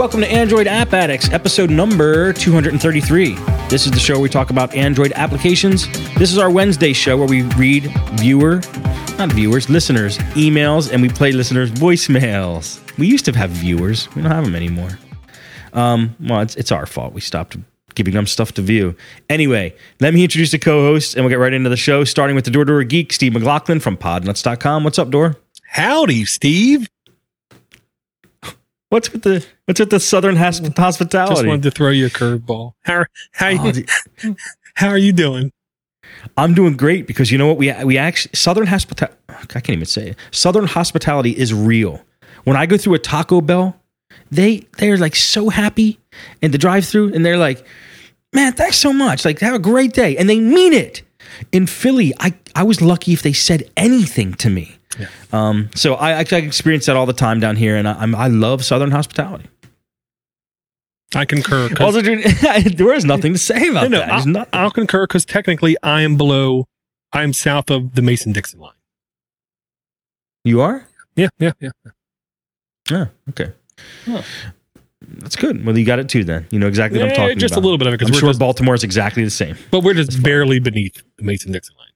Welcome to Android App Addicts, episode number 233. This is the show where we talk about Android applications. This is our Wednesday show where we read listeners' emails, and we play listeners' voicemails. We used to have viewers. We don't have them anymore. Well, it's our fault. We stopped giving them stuff to view. Anyway, let me introduce the co-hosts, and we'll get right into the show, starting with the Door Geek, Steve McLaughlin from podnuts.com. What's up, Door? Howdy, Steve. What's with the Southern hospitality? Just wanted to throw you a curveball. How are you doing? I'm doing great because you know what? We actually Southern hospitality. I can't even say it. Southern hospitality is real. When I go through a Taco Bell, they're like so happy in the drive-through, and they're like, "Man, thanks so much. Like, have a great day," and they mean it. In Philly, I was lucky if they said anything to me. Yeah. So I experience that all the time down here, and I love Southern hospitality. I concur. Also, there is nothing to say about that. I'll concur because technically I am south of the Mason-Dixon line. You are? Yeah. Oh, okay. Huh. That's good. Well, you got it too then. You know exactly what I'm talking just about. A little bit of it. I'm sure Baltimore is exactly the same. But we're just barely beneath the Mason-Dixon line.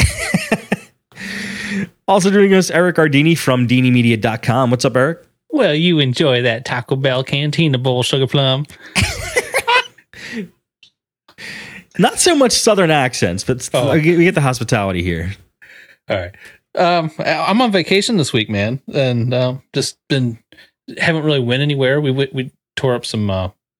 Also joining us, Eric Ardini from DiniMedia.com. What's up, Eric? Well, you enjoy that Taco Bell Cantina Bowl, Sugar Plum. Not so much Southern accents, but we get the hospitality here. All right. I'm on vacation this week, man, and haven't really went anywhere. We tore up some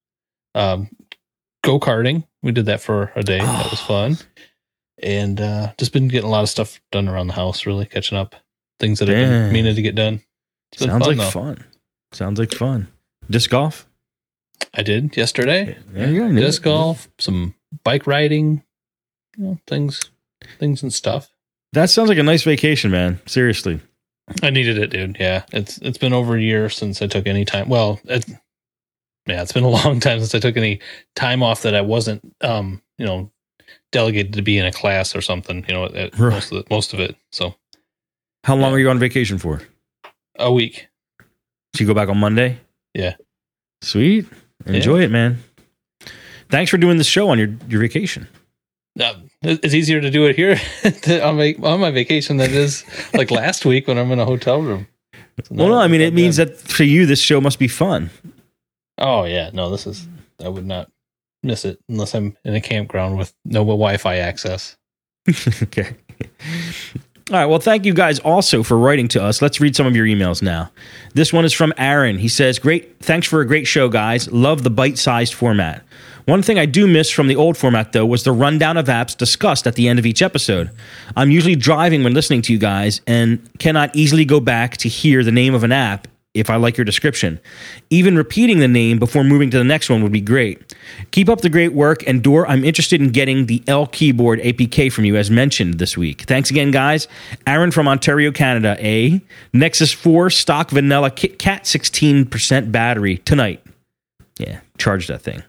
go-karting. We did that for a day. That was fun. And just been getting a lot of stuff done around the house, really catching up. Things that I've been meaning to get done. Sounds like fun. Disc golf? I did yesterday. Yeah, disc golf, some bike riding, things and stuff. That sounds like a nice vacation, man. Seriously. I needed it, dude. Yeah. It's been over a year since I took any time. Well, it's been a long time since I took any time off that I wasn't, delegated to be in a class or something, most of it. So how long are you on vacation for? A week. So you go back on Monday? Yeah. Sweet. Enjoy it, man. Thanks for doing this show on your vacation. It's easier to do it here on my vacation than it is like last week when I'm in a hotel room. It means that for you, this show must be fun. Oh yeah. No, I would not miss it unless I'm in a campground with no Wi-Fi access. Okay. All right. Well, thank you guys also for writing to us. Let's read some of your emails now. This one is from Aaron. He says, "Great. Thanks for a great show, guys. Love the bite-sized format. One thing I do miss from the old format, though, was the rundown of apps discussed at the end of each episode. I'm usually driving when listening to you guys and cannot easily go back to hear the name of an app if I like your description. Even repeating the name before moving to the next one would be great. Keep up the great work, and Door, I'm interested in getting the L Keyboard APK from you as mentioned this week. Thanks again, guys. Aaron from Ontario, Canada. Nexus 4 stock vanilla KitKat 16% battery tonight." Yeah, charge that thing.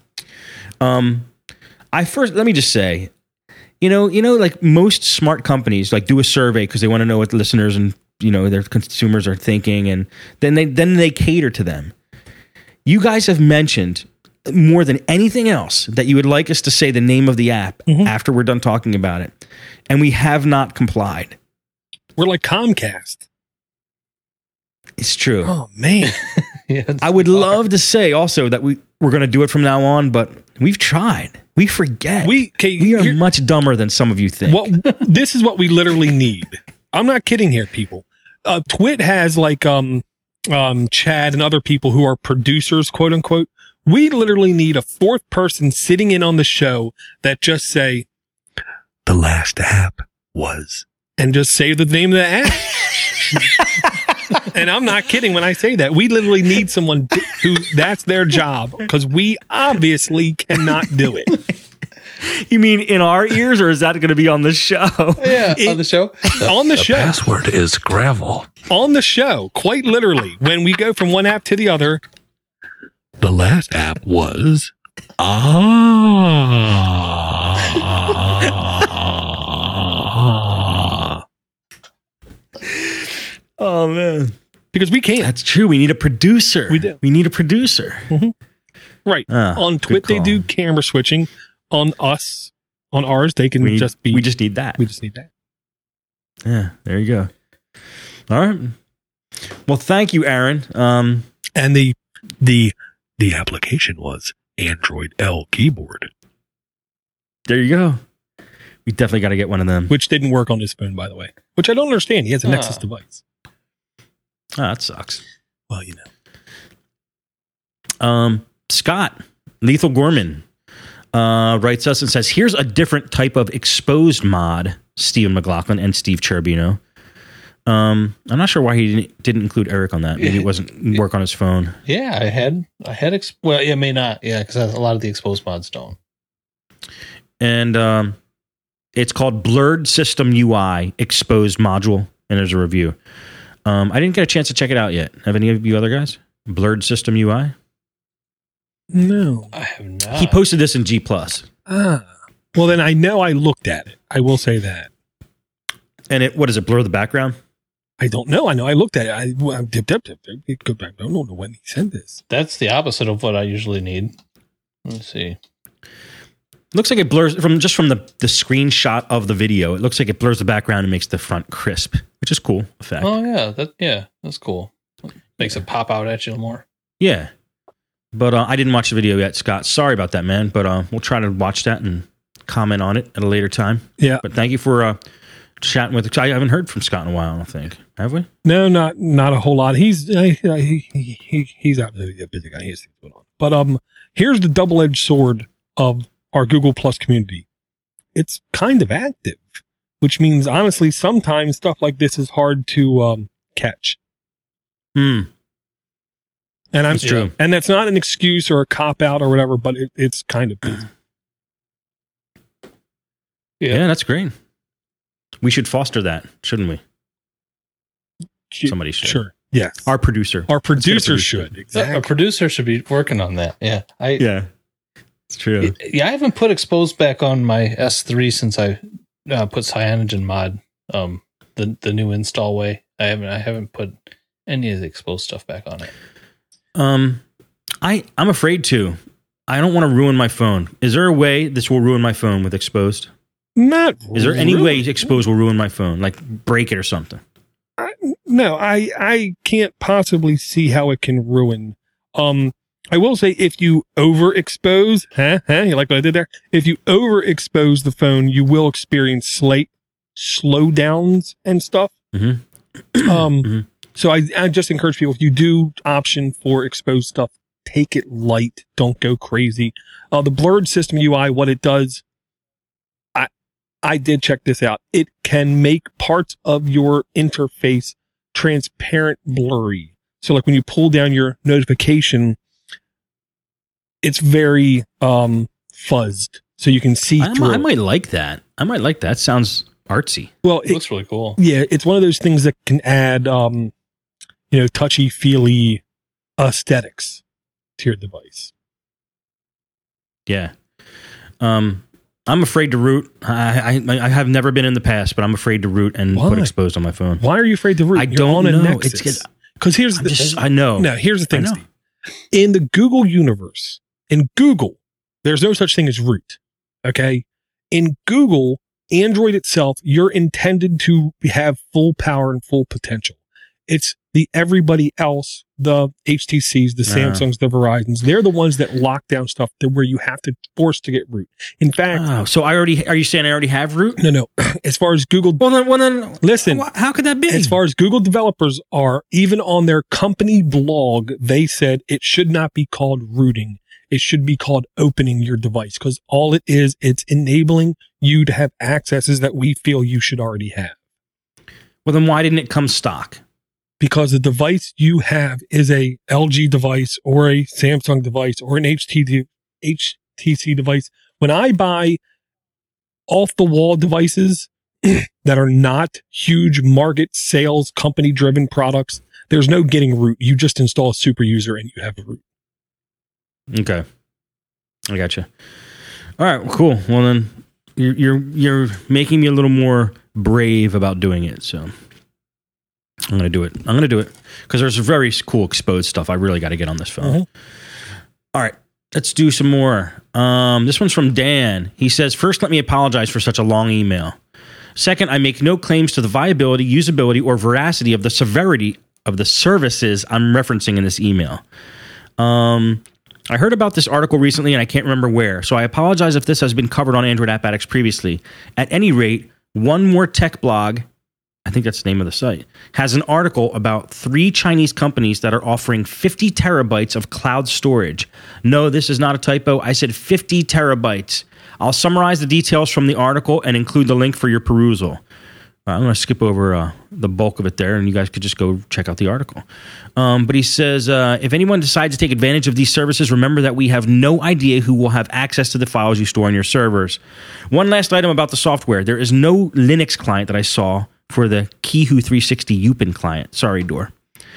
Let me just say, like most smart companies like do a survey because they want to know what the listeners and their consumers are thinking, and then they cater to them. You guys have mentioned more than anything else that you would like us to say the name of the app after we're done talking about it, and we have not complied. We're like Comcast. It's true. Oh man. I would love to say also that we're going to do it from now on, but we've tried. We forget. We are much dumber than some of you think. This is what we literally need. I'm not kidding here, people. Twit has like Chad and other people who are producers, quote unquote. We literally need a fourth person sitting in on the show that just say, "The last app was," and just say the name of the app. And I'm not kidding when I say that. We literally need someone who that's their job because we obviously cannot do it. You mean in our ears, or is that going to be on the show? Yeah, on the show. On the show. The password is gravel. On the show, quite literally. When we go from one app to the other. The last app was Oh man. because we can't. That's true. We need a producer. We do. We need a producer. Right. On good Twit, they call. do camera switching. On ours, they can We just be. We just need that. We just need that. Yeah. There you go. All right. Well, thank you, Aaron. And The application was Android L keyboard. There you go. We definitely got to get one of them. which didn't work on his phone, by the way. Which I don't understand. He has a Nexus device. Oh, that sucks. Well, you know. Scott, Lethal Gorman, writes us and says, here's a different type of exposed mod, Stephen McLaughlin and Steve Cherubino. I'm not sure why he didn't include Eric on that. Maybe it wasn't work on his phone. Yeah, I had well, it may not. Yeah, because a lot of the exposed mods don't. And it's called Blurred System UI Exposed Module, and there's a review. I didn't get a chance to check it out yet. Have any of you other guys? Blurred System UI? No. I have not. He posted this in G+. Well, then I know I looked at it. I will say that. And what is it, blur the background? I don't know. I know I looked at it. I dipped. Go back. I don't know when he sent this. That's the opposite of what I usually need. Let's see. Looks like it blurs from the screenshot of the video. It looks like it blurs the background and makes the front crisp, which is cool effect. Oh yeah, that's cool. Makes it pop out at you more. Yeah. But I didn't watch the video yet, Scott. Sorry about that, man. But we'll try to watch that and comment on it at a later time. Yeah. But thank you for chatting with. I haven't heard from Scott in a while, I don't think. Have we? No, not a whole lot. He's out there, a busy guy. He has things going on. But here's the double-edged sword of our Google Plus community. It's kind of active, which means honestly, sometimes stuff like this is hard to catch. Hmm. And That's true. And that's not an excuse or a cop out or whatever, but it's kind of busy. Yeah, that's great. We should foster that, shouldn't we? Somebody should. Sure. Yes. Our producer. Our producer should. A Exactly. producer should be working on that. Yeah. Yeah. It's true. Yeah, I haven't put exposed back on my S3 since I put Cyanogen mod, the new install way. I haven't put any of the exposed stuff back on it. I'm afraid to. I don't want to ruin my phone. Is there a way this will ruin my phone with exposed? Not. Is there any really. way exposed will ruin my phone? Like break it or something? No, I can't possibly see how it can ruin. I will say if you overexpose, you like what I did there? If you overexpose the phone, you will experience slight slowdowns and stuff. Mm-hmm. So I just encourage people, if you do option for exposed stuff, take it light. Don't go crazy. The blurred system UI, what it does, I did check this out. It can make parts of your interface transparent blurry. So like when you pull down your notification, it's very fuzzed. So you can see through. I might like that. Sounds artsy. Well, It looks really cool. yeah, it's one of those things that can add, touchy feely aesthetics to your device. Yeah. I'm afraid to root. I have never been in the past, but I'm afraid to root and Why? put exposed on my phone. Why are you afraid to root? I You're don't on a know. Nexus. Because here's I know. No, here's the thing, I know. Steve. In the Google universe, in Google, there's no such thing as root. Okay? In Google, Android itself, you're intended to have full power and full potential. It's the everybody else, the HTCs, the Samsungs, the Verizons, they're the ones that lock down stuff to where you have to force to get root. In fact, So are you saying I already have root? no. As far as Google, Well then, listen, how could that be? as far as Google developers are, even on their company blog, they said it should not be called rooting. It should be called opening your device, because all it is, it's enabling you to have accesses that we feel you should already have. Well, then why didn't it come stock? Because the device you have is a LG device or a Samsung device or an HTC device. When I buy off the wall devices that are not huge market sales company driven products, there's no getting root. You just install a super user and you have a root. Okay, I gotcha. All right, well, cool. Well, then you're making me a little more brave about doing it. So I'm going to do it because there's very cool exposed stuff. I really got to get on this phone. All right. Let's do some more. This one's from Dan. He says, first, let me apologize for such a long email. Second, I make no claims to the viability, usability, or veracity of the severity of the services I'm referencing in this email. I heard about this article recently and I can't remember where, so I apologize if this has been covered on Android App Addicts previously. At any rate, One More Tech Blog, I think that's the name of the site, has an article about 3 Chinese companies that are offering 50 terabytes of cloud storage. No, this is not a typo. I said 50 terabytes. I'll summarize the details from the article and include the link for your perusal. I'm going to skip over the bulk of it there, and you guys could just go check out the article. But he says, if anyone decides to take advantage of these services, remember that we have no idea who will have access to the files you store on your servers. One last item about the software. There is no Linux client that I saw for the Qihoo 360 Yupin client. Sorry, Door.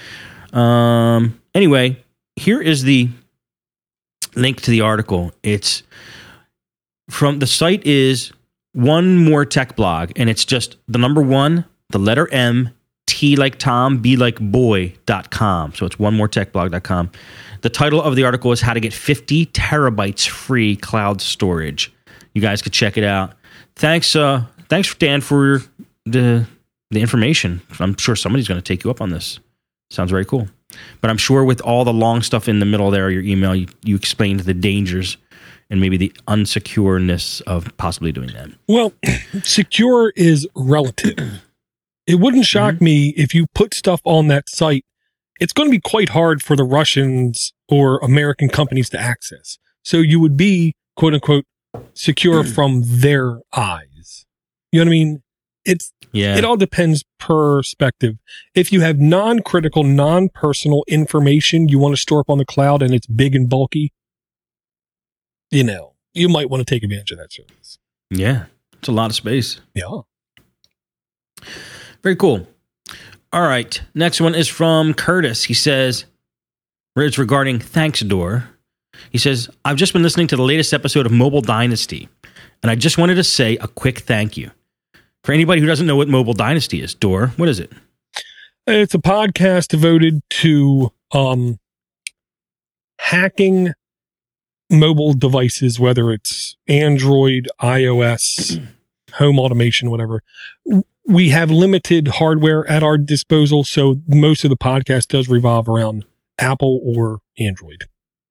Anyway, here is the link to the article. It's from the site is One More Tech Blog, and it's just the number 1, the letter M, T like Tom, B like boy.com. So it's onemoretechblog.com. The title of the article is How to Get 50 Terabytes Free Cloud Storage. You guys could check it out. Thanks, Dan, for the information. I'm sure somebody's going to take you up on this. Sounds very cool. But I'm sure with all the long stuff in the middle there, your email, you explained the dangers and maybe the unsecureness of possibly doing that. Well, secure is relative. It wouldn't shock me if you put stuff on that site. It's going to be quite hard for the Russians or American companies to access. So you would be, quote unquote, secure from their eyes. You know what I mean? It all depends perspective. If you have non-critical, non-personal information you want to store up on the cloud and it's big and bulky, you might want to take advantage of that service. Yeah. It's a lot of space. Yeah. Very cool. All right. Next one is from Curtis. He says, it's regarding Thanks Door. He says, I've just been listening to the latest episode of Mobile Dynasty, and I just wanted to say a quick thank you. For anybody who doesn't know what Mobile Dynasty is, Door, what is it? It's a podcast devoted to hacking mobile devices, whether it's Android, iOS, home automation, whatever. We have limited hardware at our disposal, so most of the podcast does revolve around Apple or Android.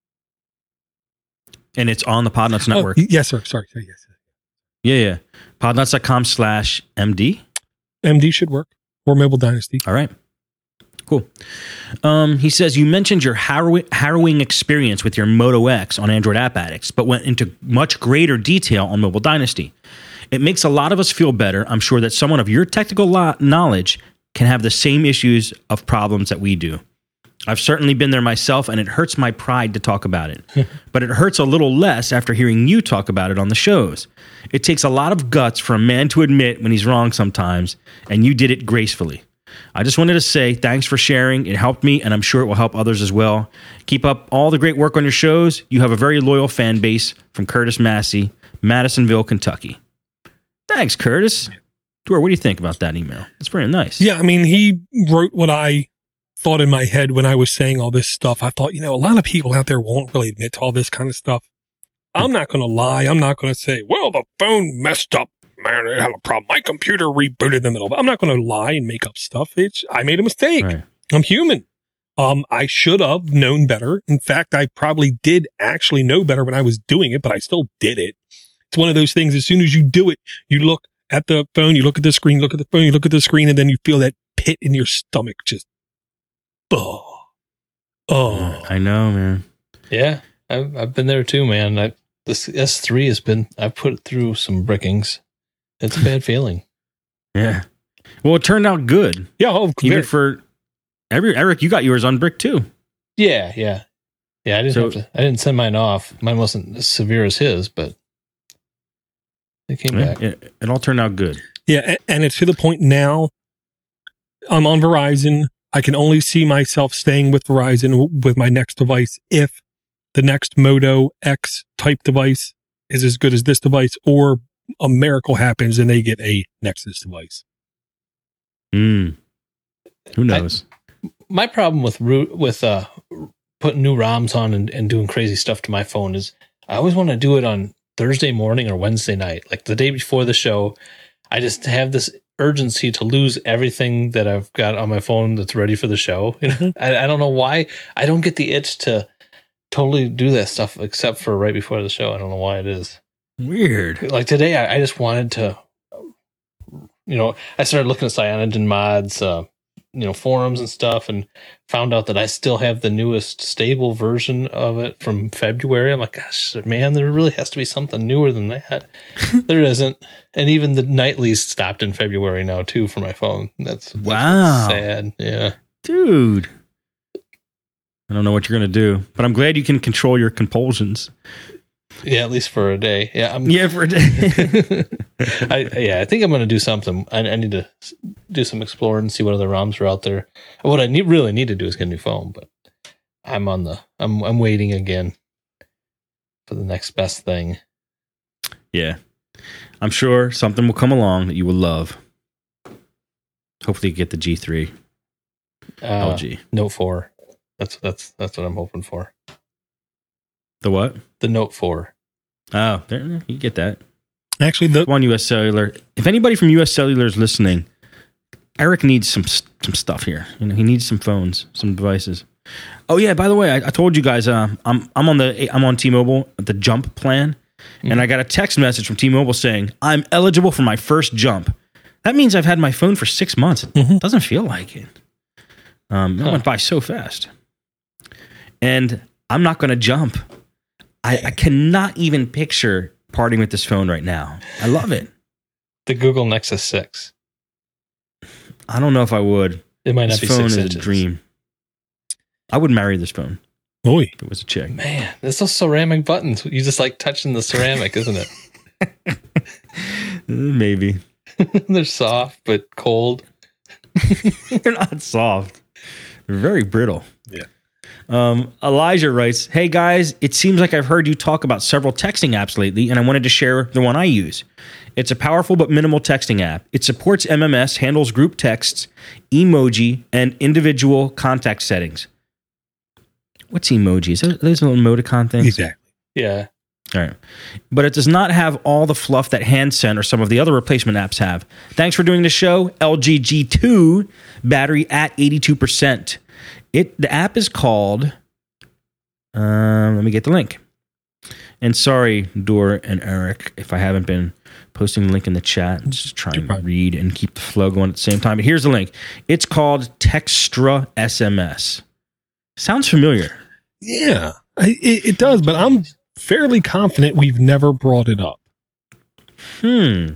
And it's on the Podnuts Network. Yes, sir. Sorry. Yes. Yeah. Podnuts.com/MD. MD should work. Or Mobile Dynasty. All right. Cool. He says, you mentioned your harrowing experience with your Moto X on Android App Addicts, but went into much greater detail on Mobile Dynasty. It makes a lot of us feel better. I'm sure that someone of your technical knowledge can have the same issues of problems that we do. I've certainly been there myself, and it hurts my pride to talk about it. But it hurts a little less after hearing you talk about it on the shows. It takes a lot of guts for a man to admit when he's wrong sometimes, and you did it gracefully. I just wanted to say thanks for sharing. It helped me, and I'm sure it will help others as well. Keep up all the great work on your shows. You have a very loyal fan base. From Curtis Massey, Madisonville, Kentucky. Thanks, Curtis. Dwyer, what do you think about that email? It's very nice. Yeah, I mean, he wrote what I thought in my head when I was saying all this stuff. I thought, a lot of people out there won't really admit to all this kind of stuff. I'm not going to lie. I'm not going to say, well, the phone messed up. Man, it had a problem. My computer rebooted in the middle. I'm not going to lie and make up stuff. I made a mistake. Right. I'm human. I should have known better. In fact, I probably did actually know better when I was doing it, but I still did it. It's one of those things. As soon as you do it, you look at the phone, you look at the screen, look at the phone, you look at the screen, and then you feel that pit in your stomach just, oh. I know, man. Yeah, I've been there too, man. This S3 I've put it through some brickings. It's a bad feeling. Yeah. Well, it turned out good. Yeah. Even for Eric, you got yours on brick too. Yeah. I didn't send mine off. Mine wasn't as severe as his, but it came back. It all turned out good. Yeah. And it's to the point now I'm on Verizon. I can only see myself staying with Verizon with my next device if the next Moto X type device is as good as this device, or a miracle happens and they get a Nexus device. Who knows? My problem with putting new ROMs on and doing crazy stuff to my phone is I always want to do it on Thursday morning or Wednesday night, like the day before the show. I just have this urgency to lose everything that I've got on my phone that's ready for the show. You know? I don't know why. I don't get the itch to totally do that stuff except for right before the show. I don't know why it is. Weird. Like today, I just wanted to, I started looking at Cyanogen mods, forums and stuff, and found out that I still have the newest stable version of it from February. I'm like, gosh, man, there really has to be something newer than that. There isn't. And even the nightlies stopped in February now too for my phone. That's wow. Sad. Yeah. Dude. I don't know what you're going to do, but I'm glad you can control your compulsions. Yeah, at least for a day. Yeah, for a day. I think I'm going to do something. I need to do some exploring and see what other ROMs are out there. What I really need to do is get a new phone, but I'm waiting again for the next best thing. Yeah, I'm sure something will come along that you will love. Hopefully, you get the G3 LG Note 4. That's what I'm hoping for. The what? The Note 4. Oh, there, you get that. Actually, Come on, US Cellular. If anybody from US Cellular is listening, Eric needs some stuff here. He needs some phones, some devices. Oh yeah, by the way, I told you guys I'm on T-Mobile, the Jump plan, and I got a text message from T-Mobile saying I'm eligible for my first Jump. That means I've had my phone for 6 months. It doesn't feel like it. It went by so fast, and I'm not going to jump. I cannot even picture parting with this phone right now. I love it. The Google Nexus 6. I don't know if I would. It might not this be phone 6 is inches. a dream. I would marry this phone. Boy, if it was a chick. Man, there's those ceramic buttons. You just like touching the ceramic, isn't it? Maybe. They're soft but cold. They're not soft. They're very brittle. Yeah. Elijah writes, "Hey guys, it seems like I've heard you talk about several texting apps lately, and I wanted to share the one I use. It's a powerful but minimal texting app. It supports MMS, handles group texts, emoji, and individual contact settings." What's emojis? Those little emoticon things? Exactly. Yeah. All right. But it does not have all the fluff that Handsend or some of the other replacement apps have. Thanks for doing the show. LG G2, battery at 82%. The app is called, let me get the link. And sorry, Dor and Eric, if I haven't been posting the link in the chat. I'm just trying to read and keep the flow going at the same time. But here's the link. It's called Textra SMS. Sounds familiar. Yeah, it does, but I'm fairly confident we've never brought it up. Yeah,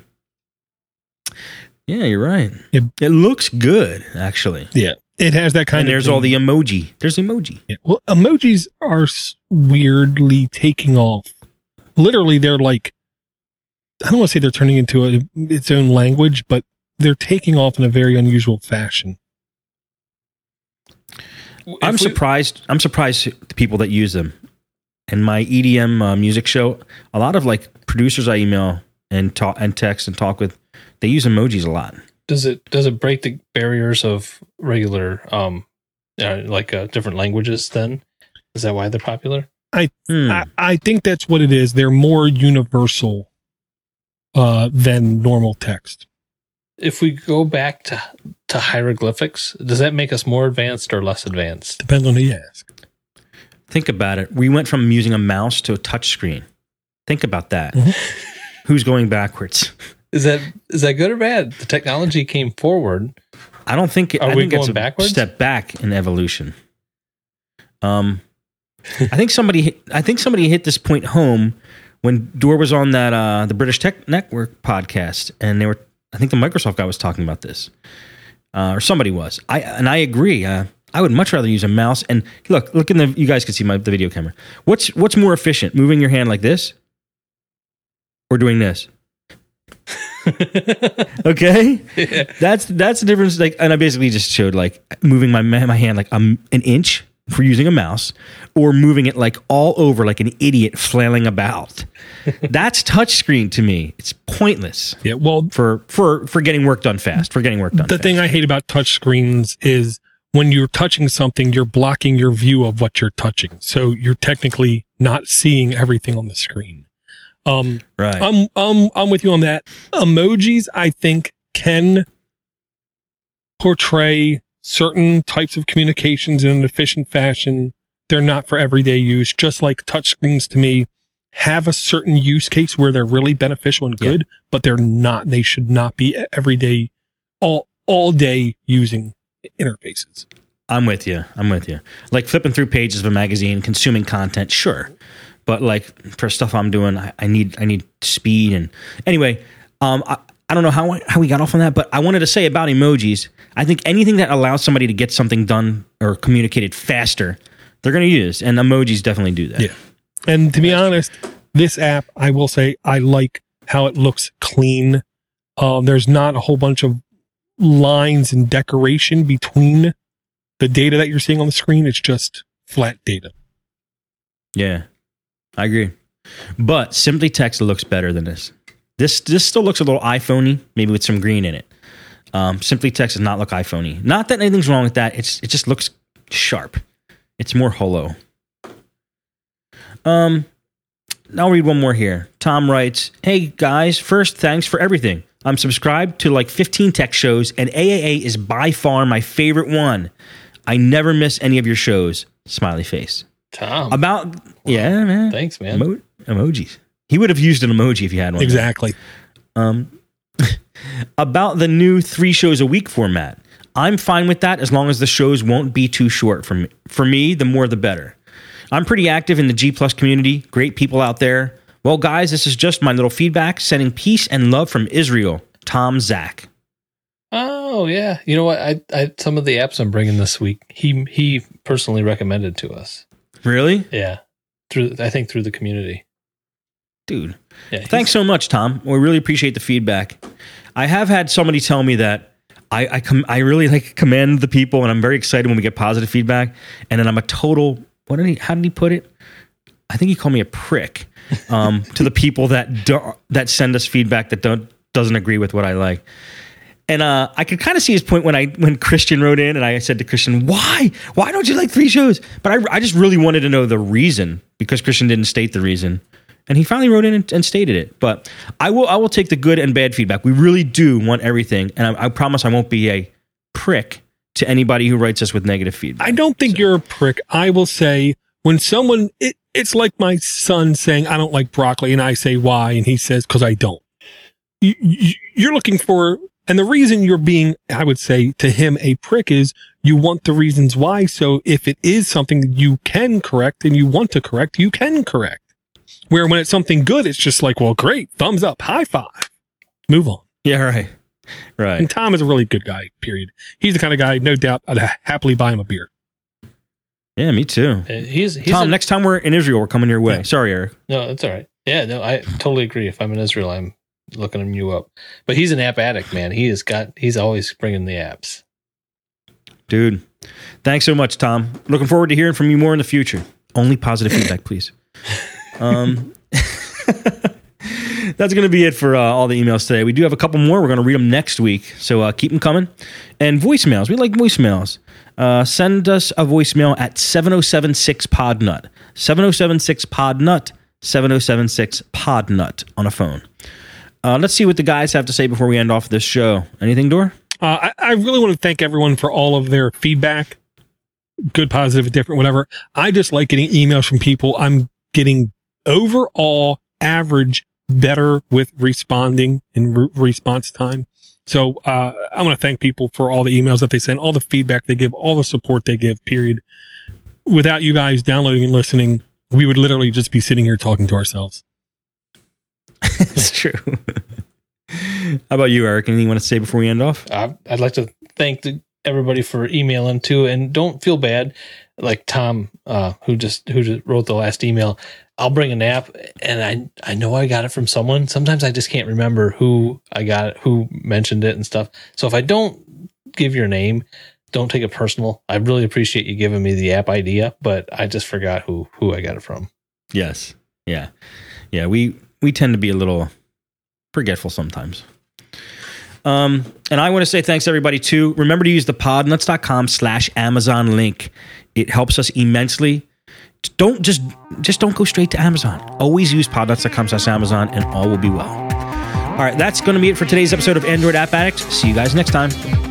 you're right. It looks good, actually. Yeah, it has that kind and of there's thing. all the emoji. There's emoji. Yeah. Well, emojis are weirdly taking off. Literally, they're like, I don't want to say they're turning into its own language, but they're taking off in a very unusual fashion. I'm surprised the people that use them. In my EDM music show, a lot of like producers I email and talk and text and talk with, they use emojis a lot. Does it break the barriers of regular different languages then? Is that why they're popular? I think that's what it is. They're more universal than normal text. If we go back to hieroglyphics, does that make us more advanced or less advanced? Depends on who you ask. Think about it. We went from using a mouse to a touch screen. Think about that. Mm-hmm. Who's going backwards? Is that good or bad? The technology came forward. I don't think Are we going backwards? Step back in evolution. I think somebody hit this point home when Dor was on that the British Tech Network podcast, and I think the Microsoft guy was talking about this, or somebody was. I agree. I would much rather use a mouse. And look in the. You guys can see the video camera. What's more efficient, moving your hand like this, or doing this? Okay, yeah. That's the difference. Like, and I basically just showed like moving my hand like an inch for using a mouse or moving it like all over like an idiot flailing about. That's touchscreen to me. It's pointless. Yeah, well, For getting work done fast. the thing I hate about touch screens is when you're touching something, you're blocking your view of what you're touching. So you're technically not seeing everything on the screen. Right. I'm with you on that. Emojis, I think, can portray certain types of communications in an efficient fashion. They're not for everyday use, just like touchscreens to me have a certain use case where they're really beneficial and good, but they should not be everyday, all day using interfaces. I'm with you. Like flipping through pages of a magazine, consuming content, sure. But like for stuff I'm doing, I need speed. And anyway, I don't know how we got off on that, but I wanted to say about emojis, I think anything that allows somebody to get something done or communicated faster, they're going to use. And emojis definitely do that. Yeah. And to be honest, this app, I will say, I like how it looks clean. There's not a whole bunch of lines and decoration between the data that you're seeing on the screen. It's just flat data. Yeah, I agree. But Simply Text looks better than this. This still looks a little iPhone-y, maybe with some green in it. Simply Text does not look iPhone-y. Not that anything's wrong with that. It just looks sharp. It's more hollow. I'll read one more here. Tom writes, "Hey guys, first thanks for everything. I'm subscribed to like 15 tech shows, and AAA is by far my favorite one. I never miss any of your shows." Smiley face. Tom. Yeah, man. Thanks, man. Emojis. He would have used an emoji if he had one. Exactly. About the new 3 shows a week format. I'm fine with that as long as the shows won't be too short for me. For me, the more the better. I'm pretty active in the G Plus community. Great people out there. Well, guys, this is just my little feedback. Sending peace and love from Israel. Tom Zach. Oh yeah. You know what? I some of the apps I'm bringing this week, he personally recommended to us. Really? Yeah. Through the community. Dude. Yeah, Thanks so much, Tom. We really appreciate the feedback. I have had somebody tell me that I really like commend the people, and I'm very excited when we get positive feedback. And then I'm a total, how did he put it? I think he called me a prick to the people that send us feedback that doesn't agree with what I like. And I could kind of see his point when Christian wrote in, and I said to Christian, why don't you like 3 shows? But I just really wanted to know the reason, because Christian didn't state the reason. And he finally wrote in and stated it. But I will take the good and bad feedback. We really do want everything. And I promise I won't be a prick to anybody who writes us with negative feedback. I don't think you're a prick. I will say, when someone, it's like my son saying, I don't like broccoli. And I say, why? And he says, because I don't. You're looking for, and the reason you're being, I would say to him, a prick is you want the reasons why. So if it is something that you can correct and you want to correct, you can correct. Where when it's something good, it's just like, well, great, thumbs up, high five, move on. Yeah, right. And Tom is a really good guy, period. He's the kind of guy, no doubt, I'd happily buy him a beer. Yeah, me too. He's Tom, next time we're in Israel, we're coming your way. Yeah. Sorry, Eric. No, that's all right. Yeah, no, I totally agree. If I'm in Israel, I'm looking you up. But he's an app addict, man. He's always bringing the apps. Dude, thanks so much, Tom. Looking forward to hearing from you more in the future. Only positive feedback, please. That's going to be it for all the emails today. We do have a couple more. We're going to read them next week. So keep them coming. And voicemails. We like voicemails. Send us a voicemail at 7076-POD-NUT. 7076-POD-NUT. 7076-POD-NUT on a phone. Let's see what the guys have to say before we end off this show. Anything, Dor? I really want to thank everyone for all of their feedback. Good, positive, different, whatever. I just like getting emails from people. I'm getting overall average better with responding in response time. So I want to thank people for all the emails that they send, all the feedback they give, all the support they give, period. Without you guys downloading and listening, we would literally just be sitting here talking to ourselves. It's true. How about you, Eric? Anything you want to say before we end off? I'd like to thank everybody for emailing too, and don't feel bad. Like Tom, who just wrote the last email. I'll bring an app, and I know I got it from someone. Sometimes I just can't remember who I got it, who mentioned it and stuff. So if I don't give your name, don't take it personal. I really appreciate you giving me the app idea, but I just forgot who I got it from. Yes. Yeah. Yeah. We tend to be a little forgetful sometimes. And I want to say thanks everybody too. Remember to use the podnuts.com/Amazon link. It helps us immensely. Don't just don't go straight to Amazon. Always use podnuts.com/Amazon and all will be well. All right. That's going to be it for today's episode of Android App Addict. See you guys next time.